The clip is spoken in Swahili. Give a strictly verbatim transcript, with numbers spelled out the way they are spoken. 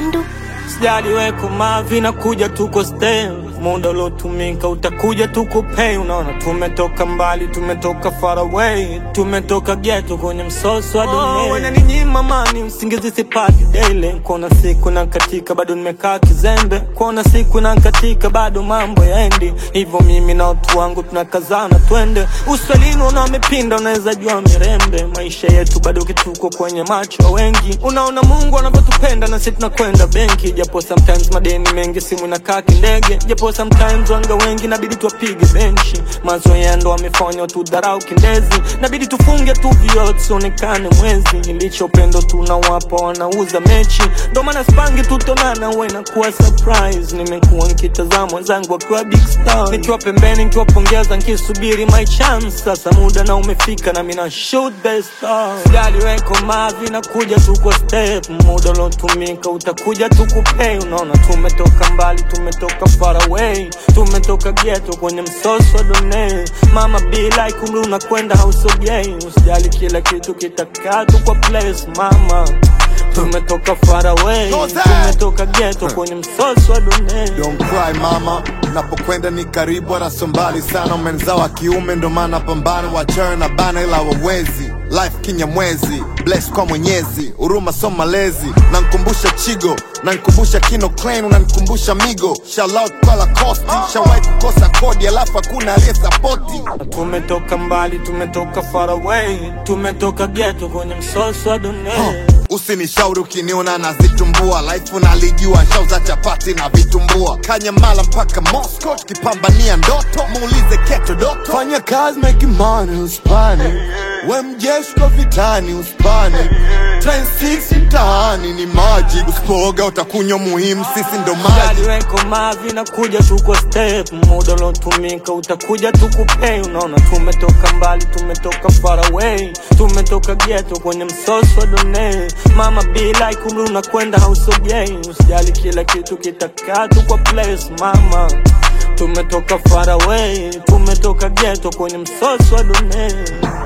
Bandu. Sijali weko mavi na kuja tuko stay. Muda ulotumika utakuja tuko pay. Unaona tumetoka mbali, tumetoka far away. Tumetoka ghetto kwenye msoso wa dunia. Oh, wena ninyima mani, usingizi sipati daily. Kuona siku na katika bado nimekaa kizembe. Kuona siku na katika bado mambo yaendi. Hivyo mimi na watu wangu tunakazana twende. Uswalini unamepinda unaweza jua mirembe. Maisha yetu bado kituko kwenye macho wengi. Unaona Mungu anavyotupenda na sisi tunakwenda benki. Japo sometimes madeni mengi simu inakaa kindege. Japo sometimes wanga wengi nabidi tuwapige benchi. Mazoea ndo wamefanya tudharau kindezi. Nabidi tufunge tu vioo tusionekane mwezi. Nilichopendo tunawapa wanauza mechi. Ndo maana sipangi tutonana uwe na kuwa surprise. Nimekuwa nikitazama wenzangu wakiwa big star. Nikiwa pembeni nikiwapongeza nikisubiri my chance. Sasa muda na umefika na mina shoot the star. Sijali weko mavi na kuja tuko step. Muda ulotumika utakuja tukupay. Unaona tumetoka mbali, tumetoka far away. Tumetoka ghetto kwenye msoso wa dunia. Mama be like umri unakwenda hausogei. Usijali kila kitu kitakaa tu kwa place mama. Tumetoka far away. Tumetoka ghetto kwenye msoso wa dunia. Don't cry mama, napokwenda ni karibu wala sombali sana. Umenzao wa kiume ndo maana pambana. Wachana na bana ila wawezi. Life kinyamwezi, bless kwa mwenyezi. Uruma so malezi, na nkumbusha chigo. Na nkumbusha kino clan, na nkumbusha migo. Shout out kwa la costi, shawai kukosa kodi alafu hakuna aliye supporti. Tumetoka mbali, tumetoka far away. Tumetoka ghetto kwenye msoso wa dunia. huh. Usinishauri ukiniona na zitumbua. Life unalijua shauza chapati na vitumbua. Kanyamala mpaka Moscow tukipambania ndoto. Muulize Keto Doto. Fanya kazi make money uspane. We mjeshi kwa vitani uspane. Train six mtaani ni maji. Usipoga utakunywa muhimu sisi ndo maji. Sijali weko mavi na kuja tuko step. Muda ulotumika utakuja tukupay. Unaona tumetoka mbali, tumetoka far away. Tumetoka ghetto kwenye msoso wa dunia. Mama be like umri unakwenda hausogei. Usijali kila kitu kitakaa tu kwa place mama. Tumetoka far away. Tumetoka ghetto kwenye msoso wa dunia.